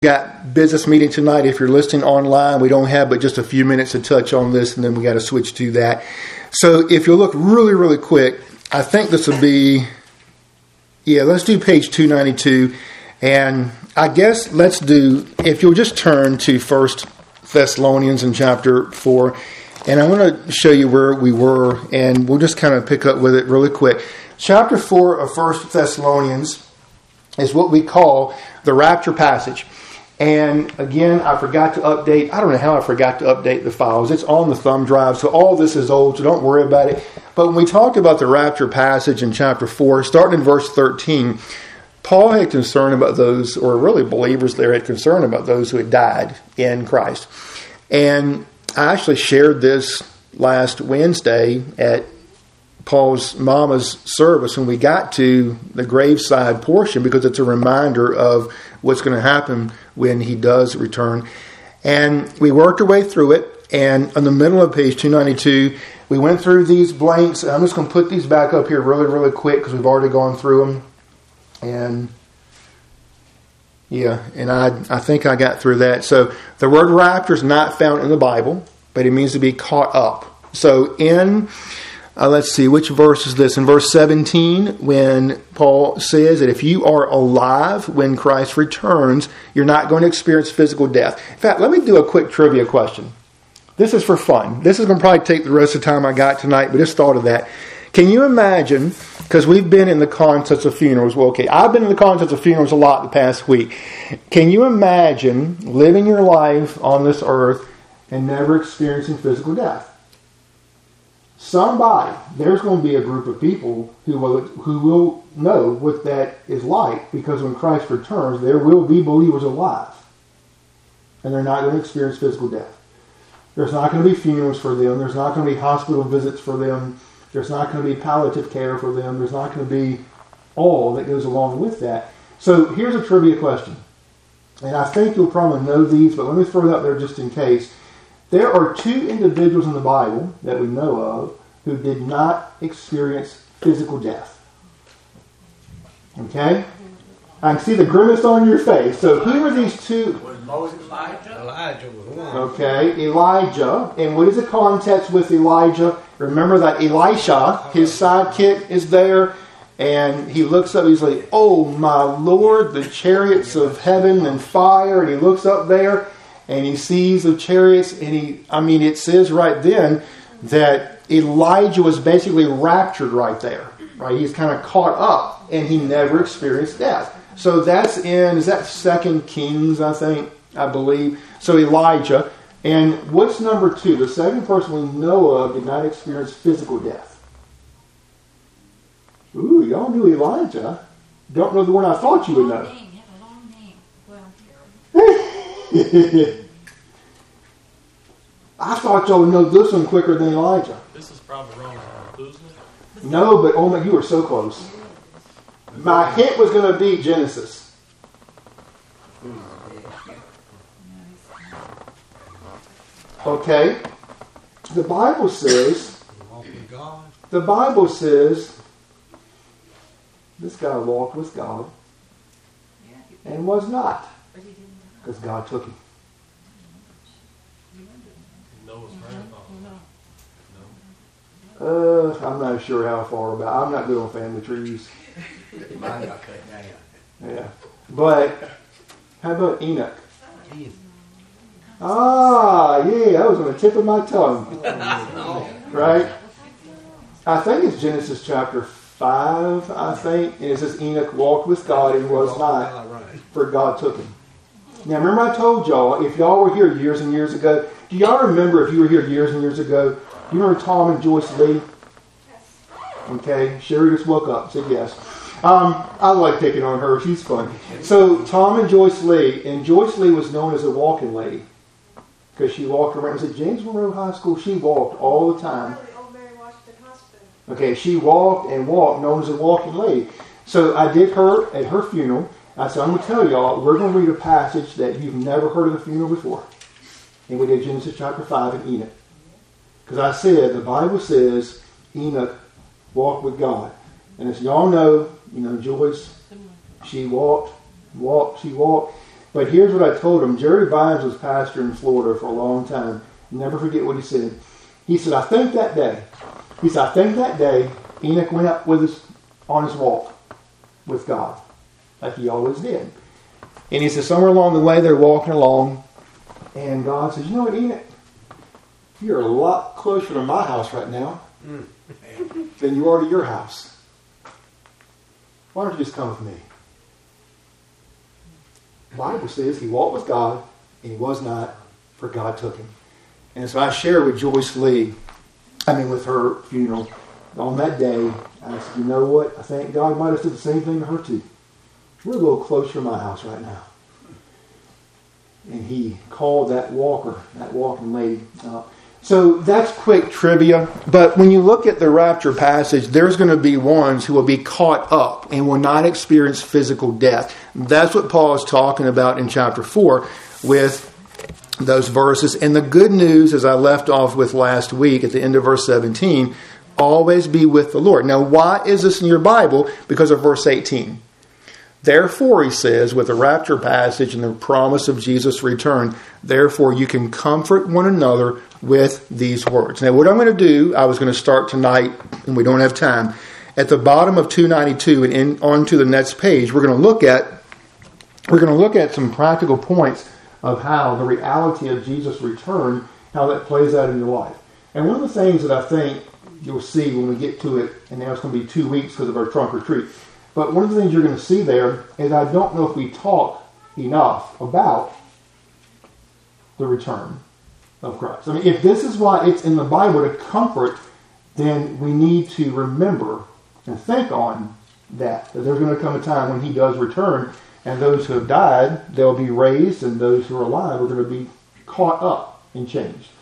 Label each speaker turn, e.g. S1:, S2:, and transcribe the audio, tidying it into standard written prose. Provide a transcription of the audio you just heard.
S1: got business meeting tonight. If you're listening online, we don't have but just a few minutes to touch on this, and then we got to switch to that. So if you look really, really quick, I think this will be, let's do page 292. And I guess let's do, if you'll just turn to 1 Thessalonians in chapter 4. And I want to show you where we were, and we'll just kind of pick up with it really quick. Chapter 4 of 1 Thessalonians is what we call the rapture passage. And again, I forgot to update. I don't know how I forgot to update the files. It's on the thumb drive, so all this is old, so don't worry about it. But when we talked about the rapture passage in chapter 4, starting in verse 13, Paul had concern about those, or really believers there had concern about those who had died in Christ. And I actually shared this last Wednesday at Paul's mama's service when we got to the graveside portion, because it's a reminder of what's going to happen when he does return. And we worked our way through it, and in the middle of page 292, we went through these blanks. I'm just going to put these back up here really, really quick because we've already gone through them. And I think I got through that. So the word rapture is not found in the Bible, but it means to be caught up. So in let's see, which verse is this? In verse 17, when Paul says that if you are alive when Christ returns, you're not going to experience physical death. In fact, let me do a quick trivia question. This is for fun. This is going to probably take the rest of the time I got tonight, but just thought of that. Can you imagine, because we've been in the context of funerals. Well, okay, I've been in the context of funerals a lot the past week. Can you imagine living your life on this earth and never experiencing physical death? There's going to be a group of people who will know what that is like, because when Christ returns, there will be believers alive. And they're not going to experience physical death. There's not going to be funerals for them. There's not going to be hospital visits for them. There's not going to be palliative care for them. There's not going to be all that goes along with that. So here's a trivia question. And I think you'll probably know these, but let me throw it out there just in case. There are 2 individuals in the Bible that we know of who did not experience physical death. Okay? I can see the grimace on your face. So who are these 2?
S2: Was Moses Elijah? Elijah was one.
S1: Okay, Elijah. And what is the context with Elijah? Remember that Elisha, his sidekick, is there. And he looks up, he's like, oh my Lord, the chariots of heaven and fire. And he looks up there and he sees the chariots. And it says right then that Elijah was basically raptured right there. Right? He's kind of caught up and he never experienced death. So that's is that 2 Kings, I believe. So Elijah. And what's number 2? The second person we know of did not experience physical death. Ooh, y'all knew Elijah. Don't know the one I thought you would know.
S3: Long name. Well,
S1: I thought y'all would know this one quicker than Elijah.
S4: This is probably wrong.
S1: No, but oh my, you were so close. My hint was going to be Genesis. Okay. The Bible says this guy walked with God and was not, because God took him. I'm not sure how far back. I'm not good on family trees. Yeah. But how about Enoch? That was on the tip of my tongue. Right? I think it's Genesis chapter 5, and it says Enoch walked with God and was not, for God took him. Now remember I told y'all, if y'all were here years and years ago, do y'all remember if you were here years and years ago, you remember Tom and Joyce Lee? Okay, Sherry just woke up, said yes. I like picking on her, she's fun. So Tom and Joyce Lee, and Joyce Lee was known as a walking lady, because she walked around. It was at James Monroe High School. She walked all the time. Okay, she walked and walked, known as a walking lady. So I did her at her funeral. I said, I'm going to tell y'all, we're going to read a passage that you've never heard of the funeral before. And we did Genesis chapter 5 and Enoch. Because I said, the Bible says Enoch walked with God. And as y'all know, Joyce, she walked. But here's what I told him. Jerry Vines was pastor in Florida for a long time. Never forget what he said. He said, I think that day Enoch went up on his walk with God, like he always did. And he said, somewhere along the way, they're walking along, and God says, you know what, Enoch? You're a lot closer to my house right now than you are to your house. Why don't you just come with me? The Bible says he walked with God, and he was not, for God took him. And so I shared with Joyce Lee, with her funeral, on that day, I said, you know what? I think God might have said the same thing to her too. We're a little closer to my house right now. And he called that walking lady. So that's quick trivia. But when you look at the rapture passage, there's going to be ones who will be caught up and will not experience physical death. That's what Paul is talking about in chapter 4 with those verses. And the good news, as I left off with last week at the end of verse 17, always be with the Lord. Now, why is this in your Bible? Because of verse 18. Therefore, he says, with the rapture passage and the promise of Jesus' return, therefore you can comfort one another with these words. Now, what I'm going to do, I was going to start tonight, and we don't have time. At the bottom of 292 and onto the next page, we're going to look at some practical points of how the reality of Jesus' return, how that plays out in your life. And one of the things that I think you'll see when we get to it, and now it's going to be 2 weeks because of our trunk retreat, but one of the things you're going to see there is I don't know if we talk enough about the return of Christ. If this is why it's in the Bible to comfort, then we need to remember and think on that there's going to come a time when he does return, and those who have died, they'll be raised, and those who are alive are going to be caught up and changed.